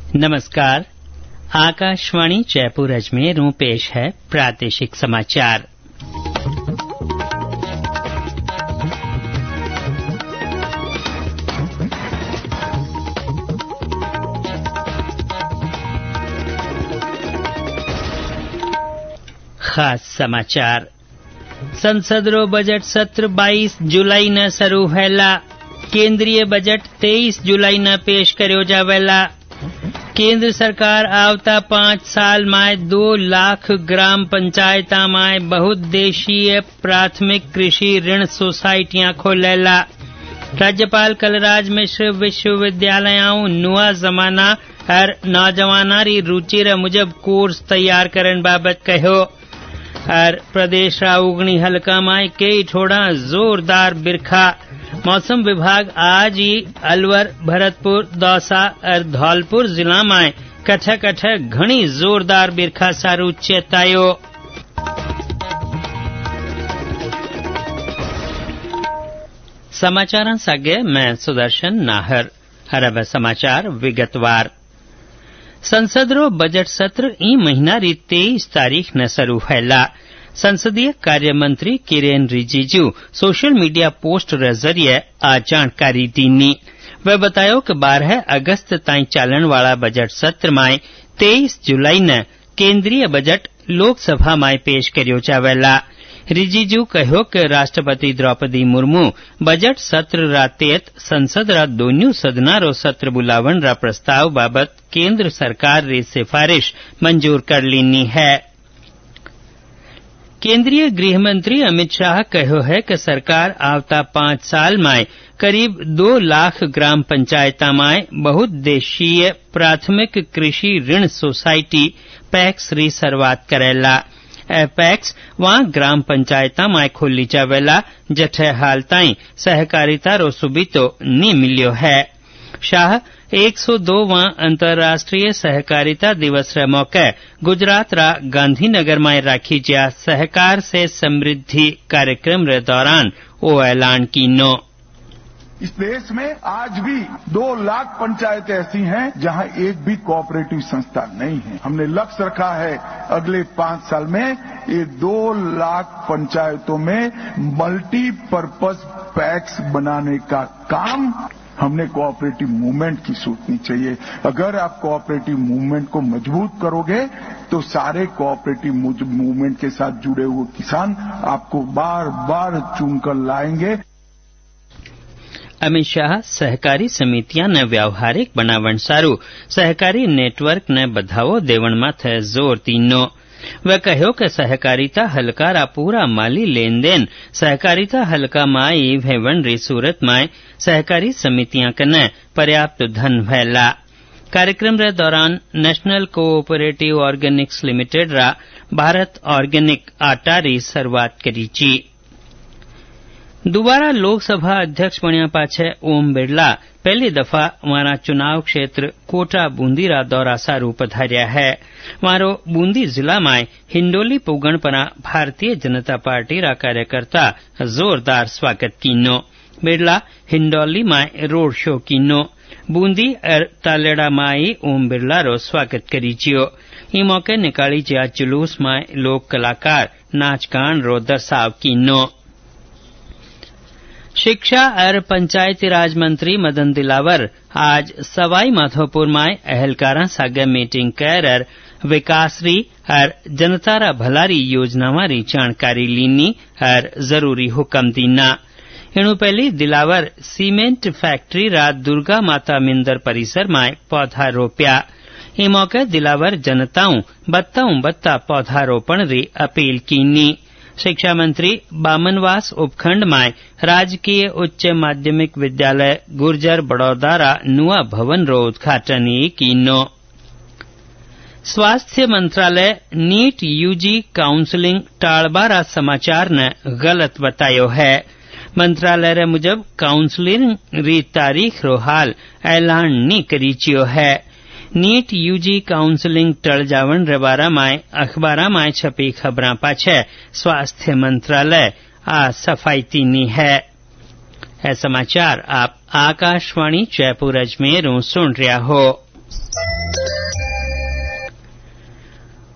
नमस्कार। आकाशवाणी जयपुर अजमेर में पेश है प्रादेशिक समाचार। खास समाचार। संसद रो बजट सत्र 22 जुलाई न शुरू हैला। केंद्रीय बजट 23 जुलाई न पेश कर्यो जावेला। केंद्र सरकार आवता 5 साल में 2 लाख ग्राम पंचायता में बहुउद्देशीय प्राथमिक कृषि ऋण सोसाइटियां खोलेला। राज्यपाल कलराज मिश्र विश्वविद्यालयों नुआ जमाना और नौजवाना री रुचि रे मुजब कोर्स तैयार करन बाबत कहो। और प्रदेश रा उगनी हल्का में कई ठोड़ा जोरदार बिरखा। मौसम विभाग आज ही अलवर, भरतपुर, दौसा और धौलपुर जिला में कठ घणी जोरदार बिरखा सारू चेतायो। समाचार सागे मैं सुदर्शन नाहर। हर समाचार विगतवार। संसद रो बजट सत्र ई महीना री 23 तारीख न शुरू हैला। संसदीय कार्य मंत्री Kiren Rijiju social media post रे जरिए आ जानकारी दीनी। वे बतायो कि 12 अगस्त ताईं चालन वाला बजट सत्र में 23 जुलाई न केंद्रीय बजट लोकसभा में पेश कर्यो जावेला। रिजिजू कहो कि राष्ट्रपति द्रौपदी मुर्मू बजट सत्र रा तेत संसद रा दोन्यू सदना रो सत्र बुलावन रा प्रस्ताव बाबत केंद्र सरकार री सिफारिश मंजूर कर लीनी है। केंद्रीय गृह मंत्री अमित शाह कहो है कि सरकार आवता 5 साल में करीब 2 लाख ग्राम पंचायता में बहुउद्देशीय प्राथमिक कृषि ऋण सोसाइटी पैक्स री शुरुआत करेला। पैक्स वहां ग्राम पंचायता में खोली जावेला जठे हाल ताईं सहकारिता रो सुबितो नी मिलियो है। शाह 102वां अंतर्राष्ट्रीय सहकारिता दिवस रे मौके गुजरात रा गांधीनगर में राखी जा सहकार से समृद्धि कार्यक्रम रे दौरान ओ ऐलान कीनो। इस देश में आज भी 2 लाख पंचायतें ऐसी हैं जहां एक भी कोऑपरेटिव संस्था नहीं है। हमने लक्ष्य रखा है अगले 5 साल में ये 2 लाख पंचायतों में मल्टीपर्पज पैक्स बनाने का काम हमने कोऑपरेटिव मूवमेंट की सोचनी चाहिए। अगर आप कोऑपरेटिव मूवमेंट को मजबूत करोगे तो सारे कोऑपरेटिव मूवमेंट के साथ जुड़े हुए किसान आपको बार बार चुनकर लाएंगे। अमित शाह सहकारी समितियां ने व्यावहारिक बनावण सारू सहकारी नेटवर्क ने बढ़ावो देवण माथे जोर दीनो। वे कहो कि सहकारिता हल्का रा पूरा माली लेन देन सहकारिता हल्का माई भेवण री सूरत में सहकारी समितियां कने पर्याप्त धन भैला। कार्यक्रम रे दौरान नेशनल कोऑपरेटिव ऑर्गेनिक्स लिमिटेड रा भारत ऑर्गेनिक आटा री शुरुआत करीची। दोबारा लोकसभा अध्यक्ष बन्या पाछे ओम बिरला पहली दफा हमारा चुनाव क्षेत्र कोटा बूंदी रा दौरा सारू पधार्या है। मारो बूंदी जिला में हिंडोली पुगण पना भारतीय जनता पार्टी रा कार्यकर्ता जोरदार स्वागत कीनो। बिरला हिंडोली में रोड शो कीनो। बूंदी और तालेड़ा माई ओम बिरला रो स्वागत करीजियो। ई मौके निकाली जा जुलूस में लोक कलाकार नाच गान रो दर्शाव कीनो। शिक्षा और पंचायती राज मंत्री मदन दिलावर आज सवाई माधोपुर में अहलकारा सागे मीटिंग कर विकासरी और जनतारा भलारी योजना मारी जानकारी लीनी और जरूरी हुक्म दीना। इनु पहली दिलावर सीमेंट फैक्ट्री रा दुर्गा माता मिंदर परिसर में पौधा रोप्या। ई मौके दिलावर जनताओं बत्ता पौधारोपण री अपील कीनी। शिक्षा मंत्री बामनवास उपखंड में राजकीय उच्च माध्यमिक विद्यालय गुर्जर बड़ौदा नुआ भवन रो उद्घाटन कीनो। स्वास्थ्य मंत्रालय नीट यूजी काउंसलिंग टाळबारा समाचार ने गलत बतायो है। मंत्रालय रे मुजब काउंसलिंग री तारीख रो हाल ऐलान नी करीचियो है। नीट यूजी काउंसलिंग टळ जावण रे बारा में अखबारा में छपी खबरां पाछे स्वास्थ्य मंत्रालय आ सफाई तीनी है। यह समाचार आप आकाशवाणी जयपुर अजमेर सुन रहा हो।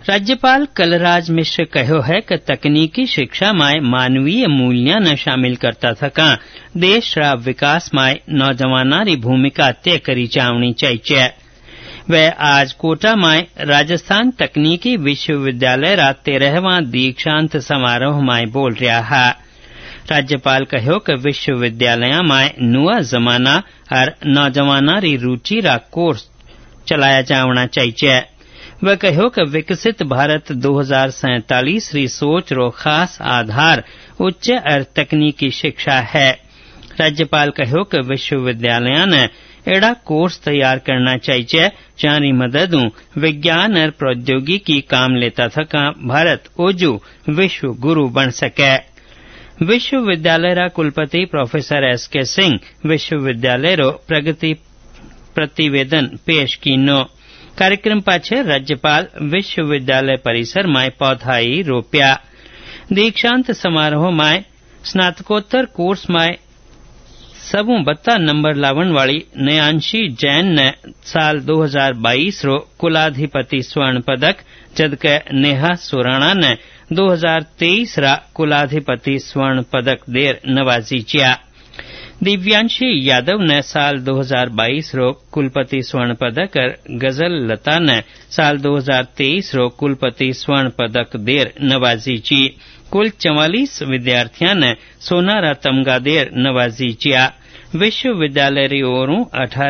राज्यपाल कलराज मिश्र कहो है कि तकनीकी शिक्षा में मानवीय मूल्य न शामिल करता थका देश रा विकास में नौजवानारी भूमिका तय करी जावनी चाहिए। वे आज कोटा में राजस्थान तकनीकी विश्वविद्यालय रा 13वां दीक्षांत समारोह में बोल रहा है। राज्यपाल कहो कि विश्वविद्यालय में नुआ जमाना और नौजवानारी रुचि रा कोर्स चलाया जावना चाहिए। वह कहो कि विकसित भारत 2047 री सोच रो खास आधार उच्च और तकनीकी शिक्षा है। राज्यपाल कहो कि विश्वविद्यालय ने एड़ा कोर्स तैयार करना चाहिए जारी मददू विज्ञान और प्रौद्योगिकी काम लेता थका भारत ओजू विश्व गुरु बन सके। विश्वविद्यालय रा कुलपति प्रोफेसर एस.के. सिंह विश्वविद्यालय रो प्रगति प्रतिवेदन पेश कीनो। कार्यक्रम पाछे राज्यपाल विश्वविद्यालय परिसर में पौधाई रोप्या। दीक्षांत समारोह में स्नातकोत्तर कोर्स में सबू बत्ता नंबर लावन वाली नयांशी जैन ने साल 2022 रो कुलाधिपति स्वर्ण पदक जबकि नेहा सोराणा ने 2023 रा कुलाधिपति स्वर्ण पदक देर नवाजी चिया। दिव्यांशी यादव ने साल 2022 रो कुलपति स्वर्ण पदक और गजल लता ने साल 2023 रो कुलपति स्वर्ण पदक देर नवाजी ची। कुल 44 विद्यार्थियों ने सोना रा तमगा देर नवाजी चिया। विश्वविद्यालय री ओरों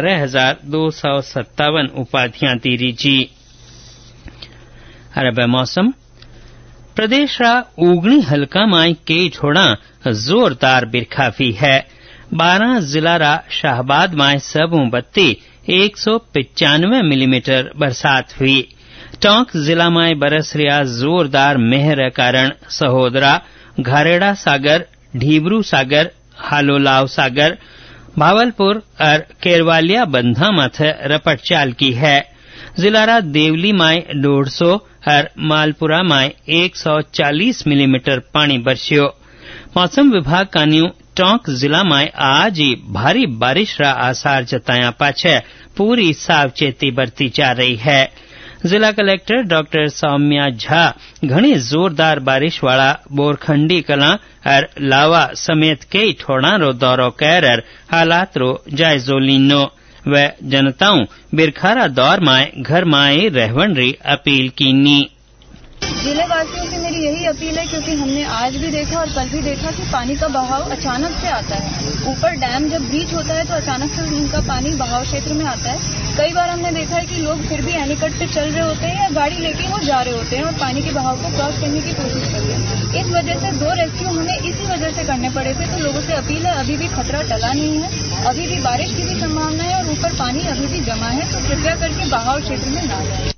18,257 उपाधियां तीरी जी। अरब मौसम प्रदेश रा उगनी हल्का माई के छोड़ा जोरदार बिरखाफी है। 12 जिला रा शाहबाद में सबू बत्ती 195 मिलीमीटर बरसात हुई। टोंक जिला में बरस रहा जोरदार मेहर कारण सहोदरा, घारेड़ा सागर, ढीबरू सागर, हालोलाव सागर, भावलपुर और केरवालिया बंधा मथ रपट चाल की है। जिला रा देवली में 150 और मालपुरा में 140 मिलीमीटर पानी बरस्यो। मौसम विभाग कान्यू टोंक जिला में आज ही भारी बारिश रा आसार जताया पाछे पूरी सावचेती बरती जा रही है। जिला कलेक्टर डॉक्टर सौम्या झा घनी जोरदार बारिश वाला बोरखंडी कला और लावा समेत कई ठोड़ा रो दौरो कर हालात रो जायजो लीनो व जनताओं बिरखारा दौर में घर माए रहवन री अपील कीनी। जिले वासियों से मेरी यही अपील है, क्योंकि हमने आज भी देखा और कल भी देखा कि पानी का बहाव अचानक से आता है। ऊपर डैम जब ब्रीच होता है तो अचानक से उनका पानी बहाव क्षेत्र में आता है। कई बार हमने देखा है कि लोग फिर भी एनीकट पे चल रहे होते हैं या गाड़ी लेके वो जा रहे होते हैं और पानी के बहाव को क्रॉस करने की कोशिश करते हैं। इस वजह से 2 रेस्क्यू हमें इसी वजह से करने पड़े थे। तो लोगों से अपील है, अभी भी खतरा टला नहीं है, अभी भी बारिश की भी संभावना है और ऊपर पानी अभी भी जमा है, तो कृपया करके बहाव क्षेत्र में न जाए।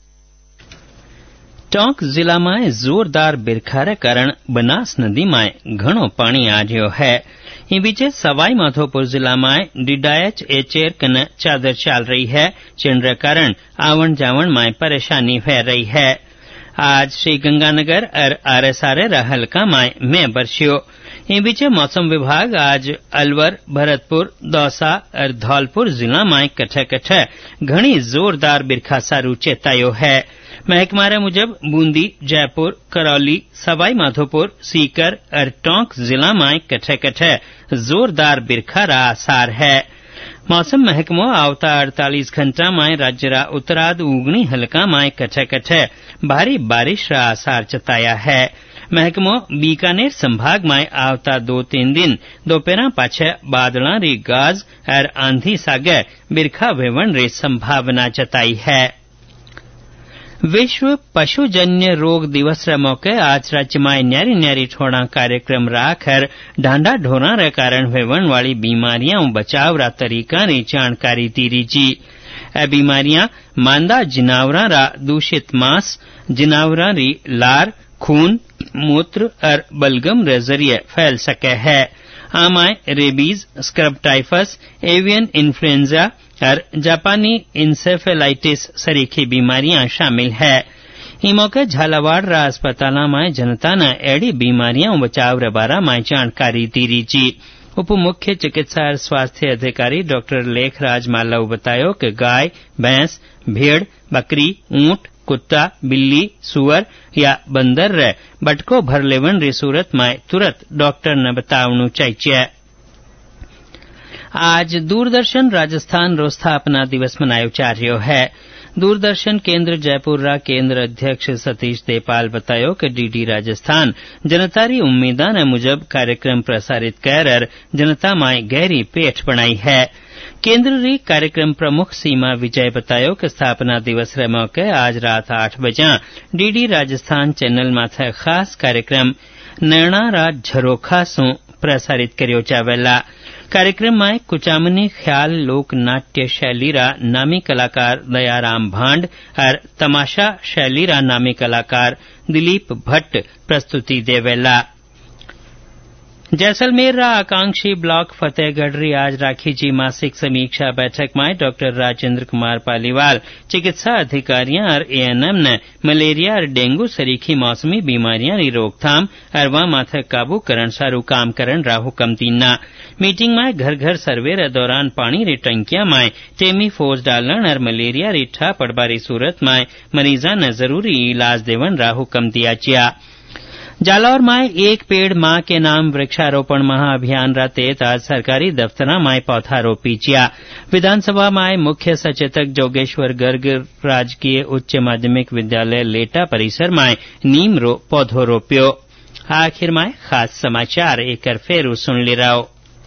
टोंक जिला में जोरदार बिरखारे कारण बनास नदी में घणो पानी आ रह्यो है। इन बीचे सवाई माधोपुर जिला में डीडाएच एचेर कन चादर चाल रही है, जिनके कारण आवण जावण में परेशानी हो रही है। आज श्री गंगानगर और आरएसआर हल्का में बरस्यो। इन बीचे मौसम विभाग आज अलवर, भरतपुर, दौसा और धौलपुर जिला में कठे कठे घनी जोरदार बिरखा सारू चेतायो है। महकमारे मुजब बूंदी, जयपुर, करौली, सवाई माधोपुर, सीकर और टोंक जिला में कठे कठे जोरदार बिरखा रा आसार है। मौसम महकमो आवता 48 घंटा में राज्य रा उत्तराद उगनी हल्का में कठे कठे भारी बारिश रा आसार जताया है। महकमो बीकानेर संभाग में आवता 2-3 दिन दोपहर पाछे बादलों री गाज और आंधी सागे बिरखा वेवण री संभावना जताई है। विश्व पशुजन्य रोग दिवस रे मौके आज राज्य में न्यारी न्यारी ठोड़ा कार्यक्रम राखर ढांडा ढोरा रे कारण वेवण वाली बीमारियां बचाव रा तरीका री जानकारी दीरी जी। ए बीमारियां मांदा जिनावरा रा दूषित मांस, जिनावरा री लार, खून, मूत्र और बलगम रे जरिए फैल सके है। आमाय rabies, scrub typhus, avian influenza और जापानी इंसेफेलाइटिस सरीखी बीमारियां शामिल है। इन मौके झालावाड़ रा अस्पताल में जनता ने एड़ी बीमारियां बचाव रे बारा में जानकारी दीरी जी। उप मुख्य चिकित्सा और स्वास्थ्य अधिकारी डॉक्टर लेखराज मालव बतायो कि गाय, भैंस, भेड़, बकरी, ऊंट, कुत्ता, बिल्ली, सुअर या बंदर रे बटको भर लेवन री सूरत में तुरंत डॉक्टर ने बतावनु चाहिए। आज दूरदर्शन राजस्थान रो स्थापना दिवस मनायो जा रह्यो है। दूरदर्शन केंद्र जयपुर रा केंद्र अध्यक्ष सतीश देपाल बतायो कि डीडी राजस्थान जनता री उम्मीदा ने मुजब कार्यक्रम प्रसारित कर जनता में गहरी पेठ बनाई है। केंद्र री कार्यक्रम प्रमुख सीमा विजय बतायो कि स्थापना दिवस रे मौके आज रात 8 बजे डीडी राजस्थान चैनल माथे खास कार्यक्रम नैना रा झरोखा सु प्रसारित कर्यो जावेला। कार्यक्रम में कुचामनी ख्याल लोक नाट्य शैली रा नामी कलाकार दयाराम भांड और तमाशा शैली रा नामी कलाकार दिलीप भट्ट प्रस्तुति देवेला। जैसलमेर रा आकांक्षी ब्लॉक फतेहगढ़ री आज राखी जी मासिक समीक्षा बैठक में डॉक्टर राजेंद्र कुमार पालीवाल चिकित्सा अधिकारियां और एएनएम ने मलेरिया और डेंगू सरीखी मौसमी बीमारियां री रोकथाम और वह माथे काबू करण सारू काम करण रा हुकम दीना। मीटिंग में घर घर सर्वे रे दौरान पानी री टंकियां में टेमी फोज डालन और मलेरिया री ठा पड़बा री सूरत में मरीजा ने जरूरी इलाज देवन रा हुकम दिया चिया। जालौर में एक पेड़ मां के नाम वृक्षारोपण महाअभियान रा तहत आज सरकारी दफ्तरा में पौधारोपी चिया। विधानसभा में मुख्य सचेतक जोगेश्वर गर्ग राजकीय उच्च माध्यमिक विद्यालय लेटा परिसर में नीम रो पौधो रोप्यो। आखिर में खास समाचार एक फेरू सुन ले रहो।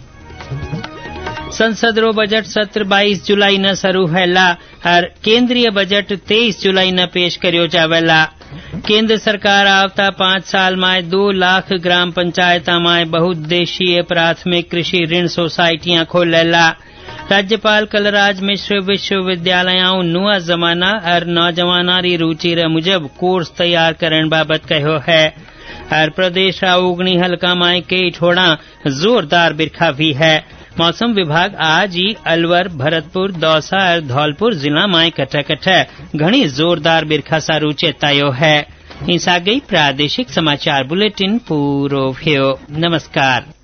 संसद रो बजट सत्र 22 जुलाई न शुरू हैला और केंद्रीय बजट 23 जुलाई न पेश कर्यो जावेला। केंद्र सरकार आवता 5 साल में 2 लाख ग्राम पंचायता में बहुउद्देशीय प्राथमिक कृषि ऋण सोसाइटियां खोलेला। राज्यपाल कलराज मिश्र विश्वविद्यालयों नुआ जमाना और नौजवाना री रुचि रे मुजब कोर्स तैयार करण बाबत कहो है। और प्रदेश रा उगनी हल्का में कई ठोड़ा जोरदार बिरखा भी है। मौसम विभाग आज ही अलवर, भरतपुर, दौसा और धौलपुर जिला में कटे घनी जोरदार बिरखा सारू चेतायो है। इस आ गई प्रादेशिक समाचार बुलेटिन पूरो भयो। नमस्कार।